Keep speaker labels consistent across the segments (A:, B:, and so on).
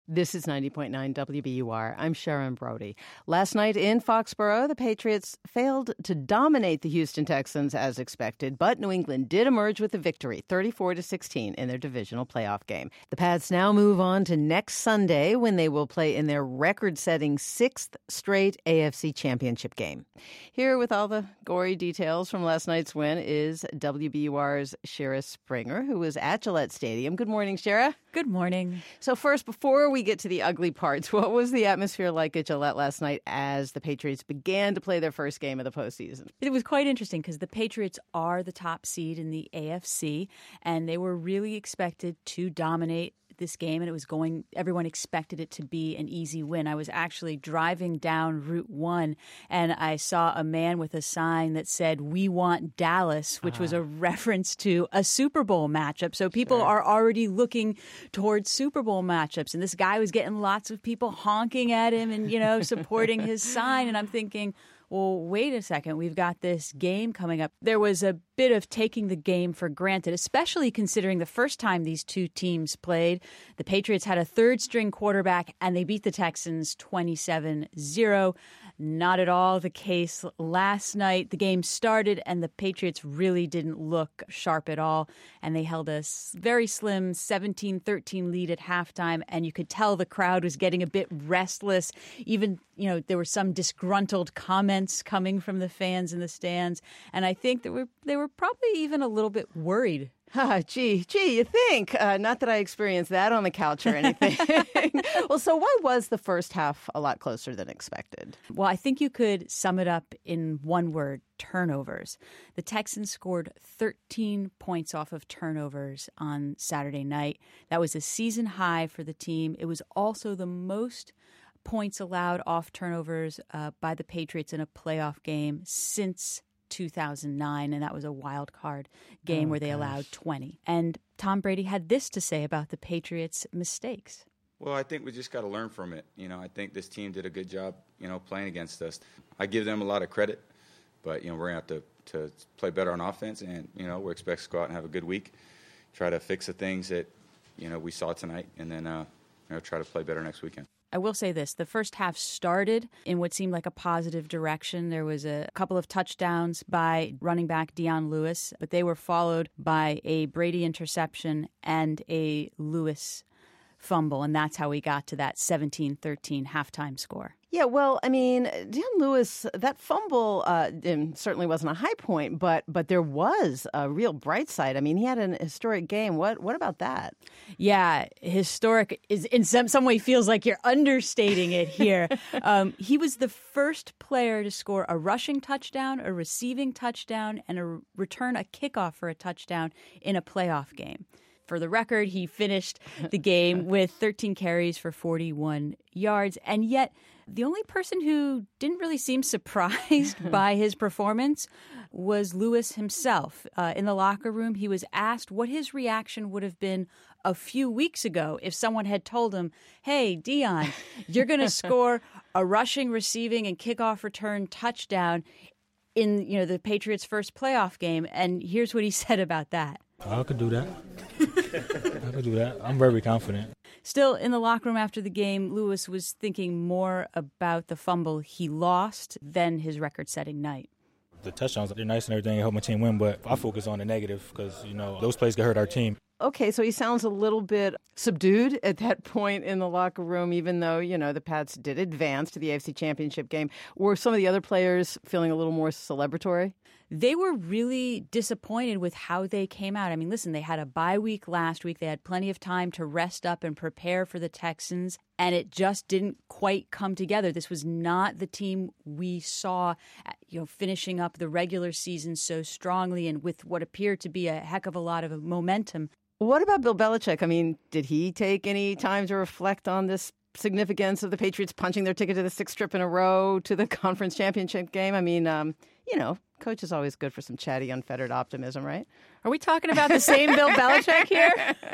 A: This is 90.9 WBUR. I'm Sharon Brody. Last night in Foxborough, the Patriots failed to dominate the Houston Texans as expected, but New England did emerge with a victory, 34-16, in their divisional playoff game. The Pats now move on to next Sunday when they will play in their record-setting sixth straight AFC Championship game. Here with all the gory details from last night's win is WBUR's Shira Springer, who was at Gillette Stadium. Good morning, Shira.
B: Good morning.
A: So first, before we get to the ugly parts, what was the atmosphere like at Gillette last night as the Patriots began to play their first game of the postseason?
B: It was quite interesting because the Patriots are the top seed in the AFC, and they were really expected to dominate this game, and everyone expected it to be an easy win. I was actually driving down Route 1 and I saw a man with a sign that said, "We want Dallas," which was a reference to a Super Bowl matchup. So people are already looking towards Super Bowl matchups. And this guy was getting lots of people honking at him and, supporting his sign. And I'm thinking, well, wait a second, we've got this game coming up. There was a bit of taking the game for granted, especially considering the first time these two teams played, the Patriots had a third-string quarterback, and they beat the Texans 27-0. Not at all the case last night. The game started, and the Patriots really didn't look sharp at all, and they held a very slim 17-13 lead at halftime, and you could tell the crowd was getting a bit restless. Even, there were some disgruntled comments coming from the fans in the stands, and I think that they were probably even a little bit worried.
A: Gee, you think? Not that I experienced that on the couch or anything. Well, so why was the first half a lot closer than expected?
B: Well, I think you could sum it up in one word: turnovers. The Texans scored 13 points off of turnovers on Saturday night. That was a season high for the team. It was also the most points allowed off turnovers by the Patriots in a playoff game since 2009, and that was a wild card game where they allowed 20. And Tom Brady had this to say about the Patriots' mistakes.
C: Well, I think we just got to learn from it. I think this team did a good job, playing against us. I give them a lot of credit, but, we're going to have to play better on offense, and, we're expected to go out and have a good week, try to fix the things that, we saw tonight, and then, try to play better next weekend.
B: I will say this. The first half started in what seemed like a positive direction. There was a couple of touchdowns by running back Dion Lewis, but they were followed by a Brady interception and a Lewis fumble, and that's how we got to that 17-13 halftime score.
A: Yeah, well, Dion Lewis, that fumble certainly wasn't a high point, but there was a real bright side. He had an historic game. What about that?
B: Yeah, historic is in some way feels like you're understating it here. He was the first player to score a rushing touchdown, a receiving touchdown, and return a kickoff for a touchdown in a playoff game. For the record, he finished the game with 13 carries for 41 yards, and yet the only person who didn't really seem surprised by his performance was Lewis himself. In the locker room, he was asked what his reaction would have been a few weeks ago if someone had told him, "Hey, Dion, you're going to score a rushing, receiving, and kickoff return touchdown in the Patriots' first playoff game." And here's what he said about that.
D: I could do that. I'm very confident.
B: Still, in the locker room after the game, Lewis was thinking more about the fumble he lost than his record-setting night.
D: The touchdowns, they're nice and everything, help my team win, but I focus on the negative because, those plays could hurt our team.
A: Okay, so he sounds a little bit subdued at that point in the locker room, even though, the Pats did advance to the AFC Championship game. Were some of the other players feeling a little more celebratory?
B: They were really disappointed with how they came out. Listen, they had a bye week last week. They had plenty of time to rest up and prepare for the Texans, and it just didn't quite come together. This was not the team we saw, finishing up the regular season so strongly and with what appeared to be a heck of a lot of momentum.
A: What about Bill Belichick? Did he take any time to reflect on this significance of the Patriots punching their ticket to the sixth trip in a row to the conference championship game? Coach is always good for some chatty, unfettered optimism, right?
B: Are we talking about the same Bill Belichick here?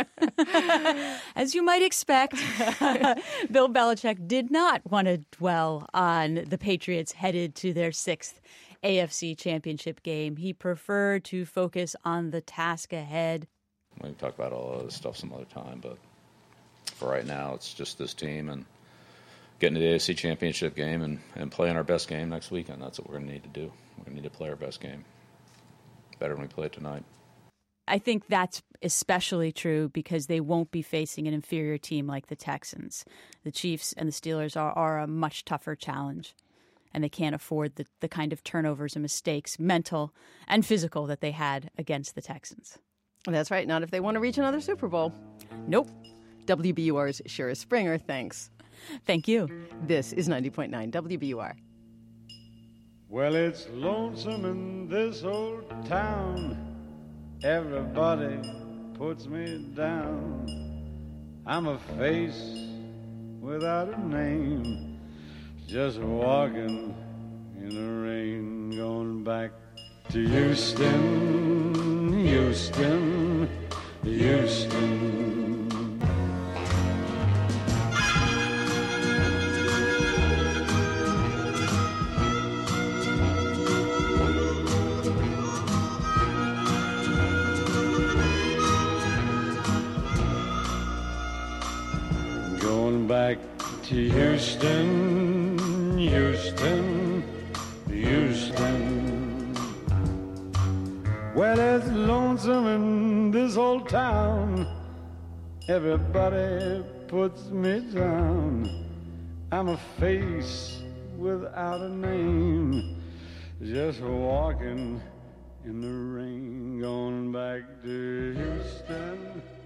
B: As you might expect, Bill Belichick did not want to dwell on the Patriots headed to their sixth AFC championship game. He preferred to focus on the task ahead.
E: We can talk about all of this stuff some other time, but for right now, it's just this team and getting to the AFC Championship game and playing our best game next weekend. That's what we're going to need to do. We're going to need to play our best game better than we played tonight.
B: I think that's especially true because they won't be facing an inferior team like the Texans. The Chiefs and the Steelers are a much tougher challenge, and they can't afford the kind of turnovers and mistakes, mental and physical, that they had against the Texans.
A: That's right. Not if they want to reach another Super Bowl.
B: Nope.
A: WBUR's Shira Springer, thanks.
B: Thank you.
A: This is 90.9 WBUR.
F: Well, it's lonesome in this old town. Everybody puts me down. I'm a face without a name, just walking in the rain, going back to Houston, Houston, Houston. Back to Houston, Houston, Houston. Well, it's lonesome in this old town. Everybody puts me down. I'm a face without a name, just walking in the rain, going back to Houston.